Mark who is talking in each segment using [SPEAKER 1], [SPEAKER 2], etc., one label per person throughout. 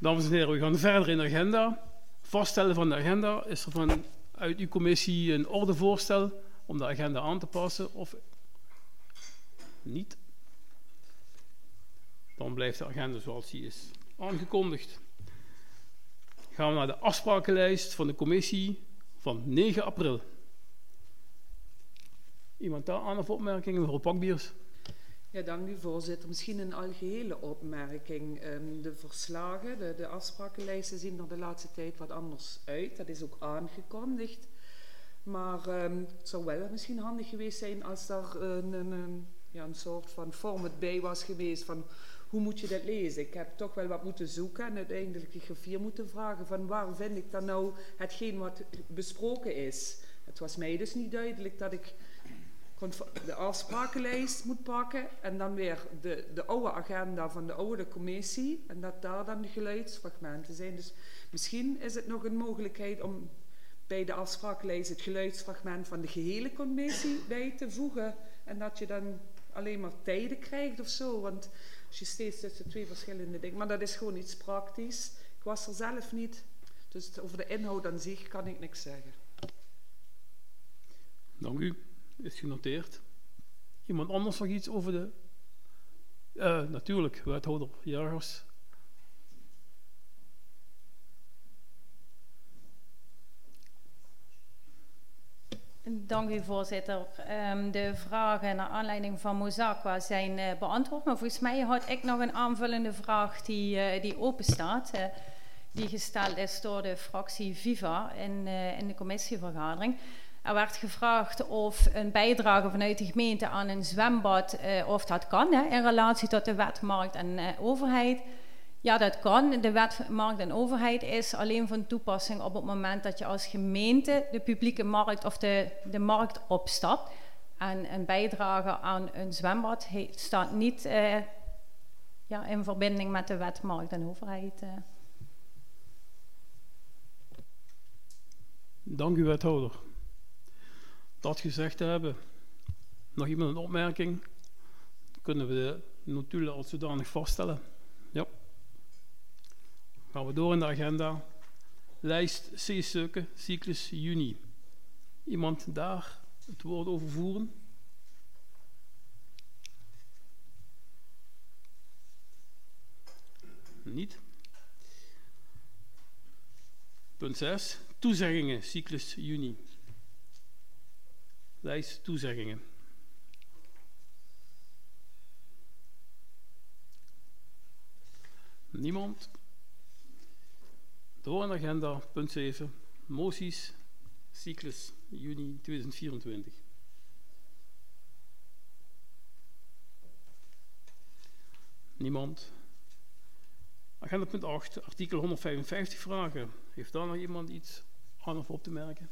[SPEAKER 1] Dames en heren, we gaan verder in de agenda. Vaststellen van de agenda. Is er vanuit uw commissie een ordevoorstel om de agenda aan te passen of niet? Dan blijft de agenda zoals die is aangekondigd. Gaan we naar de afsprakenlijst van de commissie van 9 april. Iemand daar aan of opmerkingen? Mevrouw Pakbiers.
[SPEAKER 2] Ja, dank u voorzitter. Misschien een algehele opmerking. De verslagen, de afsprakenlijsten zien er de laatste tijd wat anders uit. Dat is ook aangekondigd. Maar het zou wel misschien handig geweest zijn als er een soort van format bij was geweest van hoe moet je dat lezen. Ik heb toch wel wat moeten zoeken en uiteindelijk de griffier moeten vragen van waar vind ik dan nou hetgeen wat besproken is. Het was mij dus niet duidelijk dat ik de afsprakenlijst moet pakken en dan weer de oude agenda van de oude commissie en dat daar dan de geluidsfragmenten zijn. Dus misschien is het nog een mogelijkheid om bij de afsprakenlijst het geluidsfragment van de gehele commissie bij te voegen en dat je dan alleen maar tijden krijgt of zo, want als je steeds tussen twee verschillende dingen, maar dat is gewoon iets praktisch. Ik was er zelf niet, dus over de inhoud aan zich kan ik niks zeggen.
[SPEAKER 1] Dank u. Is genoteerd. Iemand anders nog iets over de... natuurlijk, wethouder Jagers.
[SPEAKER 3] Dank u voorzitter. De vragen naar aanleiding van Mozaqua zijn beantwoord, maar volgens mij had ik nog een aanvullende vraag die open staat. Die gesteld is door de fractie Viva in de commissievergadering. Er werd gevraagd of een bijdrage vanuit de gemeente aan een zwembad, of dat kan in relatie tot de wet markt en overheid. Ja, dat kan. De wet markt en overheid is alleen van toepassing op het moment dat je als gemeente de publieke markt of de markt opstapt. En een bijdrage aan een zwembad staat niet in verbinding met de wet markt en overheid.
[SPEAKER 1] Dank u, wethouder. Dat gezegd te hebben, nog iemand een opmerking? Kunnen we de notulen als zodanig vaststellen? Ja. Gaan we door in de agenda. Lijst C-stukken, cyclus juni. Iemand daar het woord over voeren? Niet. Punt 6. Toezeggingen, cyclus juni. Lijst toezeggingen. Niemand. Door in de agenda, punt 7. Moties, cyclus juni 2024. Niemand. Agenda punt 8, artikel 155 vragen. Heeft daar nog iemand iets aan of op te merken?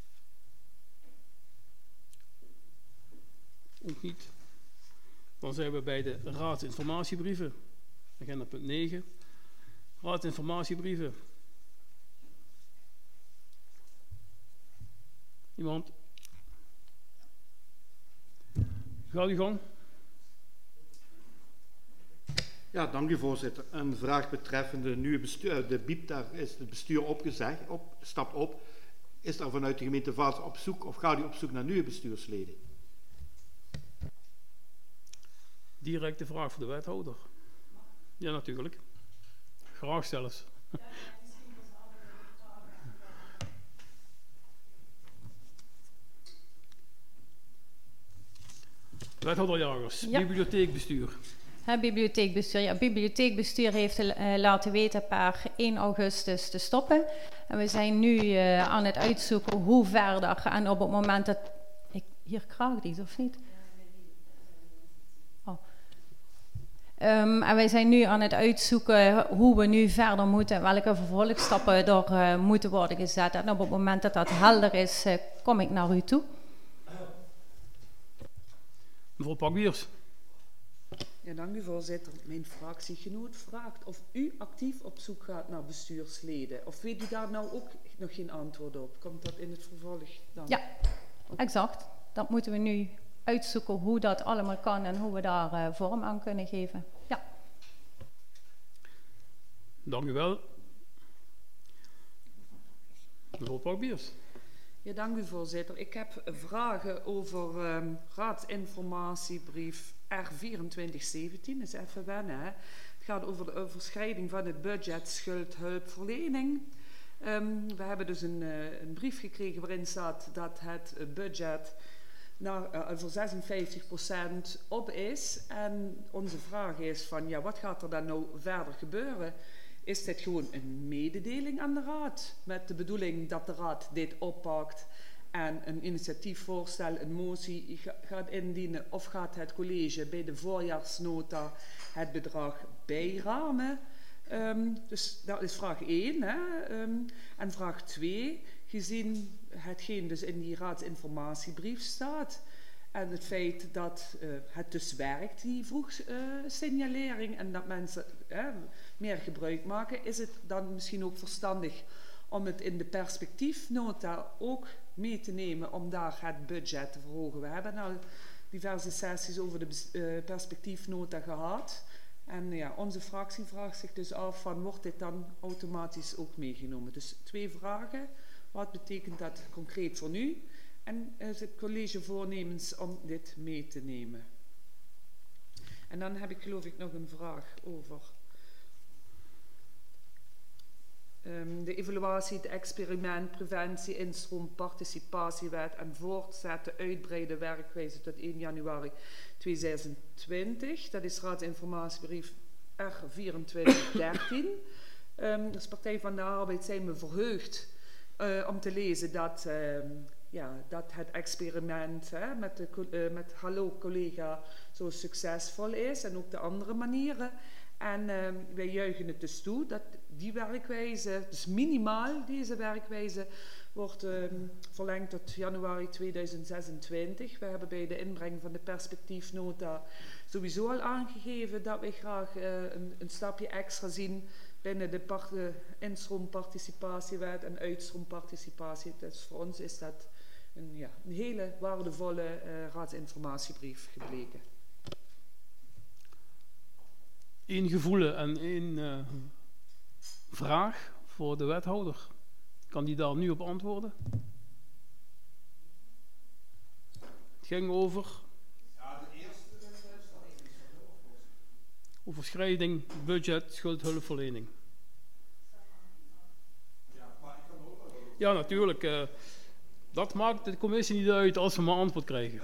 [SPEAKER 1] Ook niet. Dan zijn we bij de raadsinformatiebrieven. Agenda punt 9. Raadsinformatiebrieven. Iemand? Gaat uw gang.
[SPEAKER 4] Ja, dank u voorzitter. Een vraag betreffende nieuwe bestuur. De BIEB, daar is het bestuur stapt op. Is daar vanuit de gemeente Vaals op zoek of gaat u op zoek naar nieuwe bestuursleden?
[SPEAKER 1] Directe vraag voor de wethouder. Ja, natuurlijk. Graag zelfs. Wethouder Jagers, ja. Bibliotheekbestuur.
[SPEAKER 3] Bibliotheekbestuur. Ja, bibliotheekbestuur heeft laten weten per 1 augustus te stoppen. En we zijn nu aan het uitzoeken hoe verder. En op het moment dat... Hier kraakt iets, of niet? Oh. En wij zijn nu aan het uitzoeken hoe we nu verder moeten, welke vervolgstappen er moeten worden gezet. En op het moment dat dat helder is, kom ik naar u toe.
[SPEAKER 1] Mevrouw Pakbiers.
[SPEAKER 2] Ja, dank u voorzitter. Mijn fractiegenoot vraagt of u actief op zoek gaat naar bestuursleden. Of weet u daar nou ook nog geen antwoord op? Komt dat in het vervolg dan?
[SPEAKER 3] Ja, exact. Dat moeten we nu uitzoeken hoe dat allemaal kan en hoe we daar vorm aan kunnen geven. Ja.
[SPEAKER 1] Dank u wel. Mevrouw Pakbiers.
[SPEAKER 2] Ja, dank u voorzitter. Ik heb vragen over raadsinformatiebrief R2417. Dat is even wennen, hè. Het gaat over de overschrijding van het budget schuldhulpverlening. We hebben dus een brief gekregen waarin staat dat het budget voor 56% op is. En onze vraag is van, ja, wat gaat er dan nou verder gebeuren? Is dit gewoon een mededeling aan de raad met de bedoeling dat de raad dit oppakt en een initiatiefvoorstel, een motie gaat indienen, of gaat het college bij de voorjaarsnota het bedrag bijramen? Dus dat is vraag 1. Hè? En vraag 2, gezien hetgeen dus in die raadsinformatiebrief staat en het feit dat het dus werkt, die vroegsignalering, en dat mensen meer gebruik maken, is het dan misschien ook verstandig om het in de perspectiefnota ook mee te nemen om daar het budget te verhogen. We hebben al diverse sessies over de perspectiefnota gehad. En ja, onze fractie vraagt zich dus af van, wordt dit dan automatisch ook meegenomen? Dus 2 vragen. Wat betekent dat concreet voor nu? En is het college voornemens om dit mee te nemen? En dan heb ik geloof ik nog een vraag over de evaluatie, het experiment, preventie, instroom, participatiewet en voortzetten, uitbreiden werkwijze tot 1 januari 2020. Dat is raadsinformatiebrief R2413. Als Partij van de Arbeid zijn we verheugd om te lezen dat, dat het experiment met Hallo collega zo succesvol is en ook de andere manieren. En wij juichen het dus toe dat die werkwijze, dus minimaal deze werkwijze, wordt verlengd tot januari 2026. We hebben bij de inbreng van de perspectiefnota sowieso al aangegeven dat wij graag een stapje extra zien binnen de instroomparticipatiewet en uitstroomparticipatie. Dus voor ons is dat een hele waardevolle raadsinformatiebrief gebleken.
[SPEAKER 1] 1 gevoel en 1 vraag voor de wethouder. Kan die daar nu op antwoorden? Het ging over
[SPEAKER 5] de eerste
[SPEAKER 1] overschrijding budget schuldhulpverlening. Ja, natuurlijk. Dat maakt de commissie niet uit als we maar antwoord krijgen.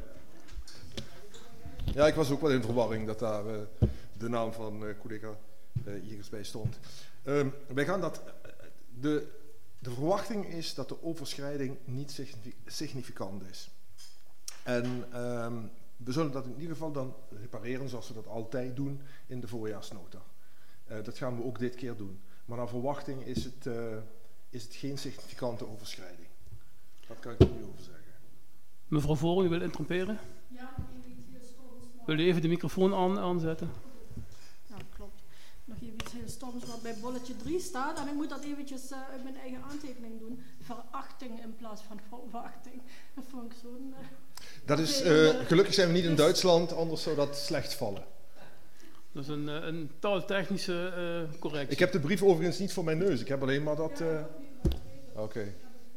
[SPEAKER 5] Ja, ik was ook wel in verwarring dat daar de naam van collega hier eens bij stond. Wij gaan dat. De verwachting is dat de overschrijding niet significant is. En we zullen dat in ieder geval dan repareren zoals we dat altijd doen in de voorjaarsnota. Dat gaan we ook dit keer doen. Maar naar verwachting is het geen significante overschrijding. Dat kan ik er nu over zeggen.
[SPEAKER 1] Mevrouw Voor, u wil interromperen?
[SPEAKER 6] Ja,
[SPEAKER 1] wil u even de microfoon aanzetten?
[SPEAKER 6] Ja, klopt. Nog even iets heel stoms wat bij bolletje 3 staat. En ik moet dat eventjes uit mijn eigen aantekening doen. Verachting in plaats van verwachting. Dat vond ik zo'n...
[SPEAKER 5] Dat is, gelukkig zijn we niet in Duitsland, anders zou dat slecht vallen.
[SPEAKER 1] Dat is een taaltechnische correctie.
[SPEAKER 5] Ik heb de brief overigens niet voor mijn neus. Ik heb alleen maar dat... Oké.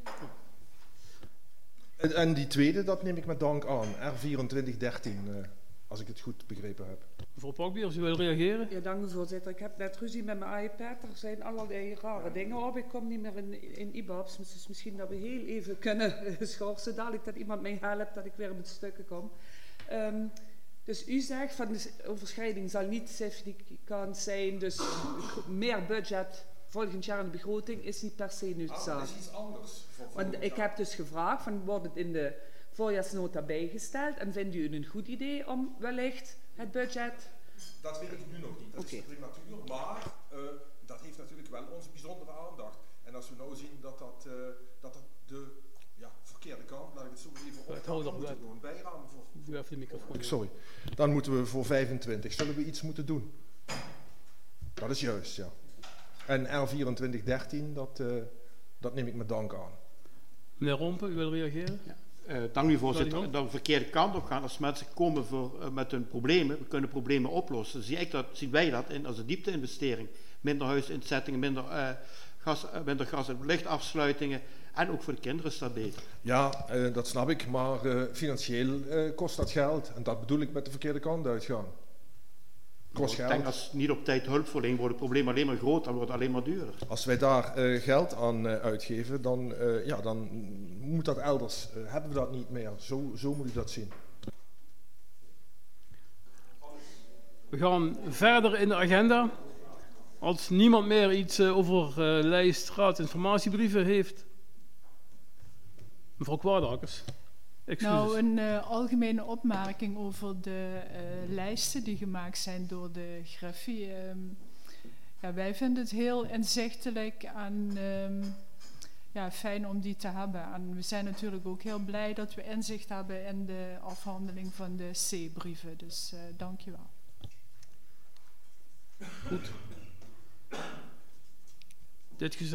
[SPEAKER 5] En die tweede, dat neem ik met dank aan. R2413, als ik het goed begrepen heb.
[SPEAKER 1] Mevrouw Pakbiers, u wil reageren?
[SPEAKER 2] Ja, dank u voorzitter. Ik heb net ruzie met mijn iPad. Er zijn allerlei rare dingen op. Ik kom niet meer in IBABS. Dus misschien dat we heel even kunnen schorsen. Dadelijk dat iemand mij helpt, dat ik weer met stukken kom. Dus u zegt van de overschrijding zal niet significant zijn. Dus meer budget volgend jaar in de begroting is niet per se noodzaak.
[SPEAKER 5] Dat is iets anders.
[SPEAKER 2] Want ik heb dus gevraagd, van, wordt het in de voorjaarsnota bijgesteld? En vindt u het een goed idee om wellicht het budget...
[SPEAKER 5] Dat weet ik nu nog niet. Dat is prematuur, maar dat heeft natuurlijk wel onze bijzondere aandacht. En als we nou zien dat de verkeerde kant, laat ik het zo even op, dan moeten we gewoon bijramen voor...
[SPEAKER 1] U heeft de microfoon.
[SPEAKER 5] Sorry. Dan moeten we voor 25. Zullen we iets moeten doen? Dat is juist, ja. En R2413, dat neem ik met dank aan. Meneer
[SPEAKER 1] Rompen, u wil reageren?
[SPEAKER 4] Ja. Dank u voorzitter. Dat we de verkeerde kant op gaan als mensen komen met hun problemen. We kunnen problemen oplossen. Zien wij dat als een diepte-investering. minder huisinzettingen, minder gas- en lichtafsluitingen. En ook voor de kinderen is dat beter.
[SPEAKER 5] Ja, dat snap ik, maar financieel kost dat geld. En dat bedoel ik met de verkeerde kant uitgaan. Kost
[SPEAKER 4] Ik
[SPEAKER 5] geld.
[SPEAKER 4] denk als niet op tijd hulpverlening wordt het probleem alleen maar groter, dan wordt het alleen maar duurder.
[SPEAKER 5] Als wij daar geld aan uitgeven, dan moet dat elders. Hebben we dat niet meer. Zo moet ik dat zien.
[SPEAKER 1] We gaan verder in de agenda. Als niemand meer iets over lijst raadsinformatiebrieven heeft. Mevrouw Kwaadakers. Excuses.
[SPEAKER 7] Nou, een algemene opmerking over de lijsten die gemaakt zijn door de Griffie. Ja, wij vinden het heel inzichtelijk en fijn om die te hebben. En we zijn natuurlijk ook heel blij dat we inzicht hebben in de afhandeling van de C-brieven. Dus dank je wel.
[SPEAKER 1] Goed. Dit gezegd.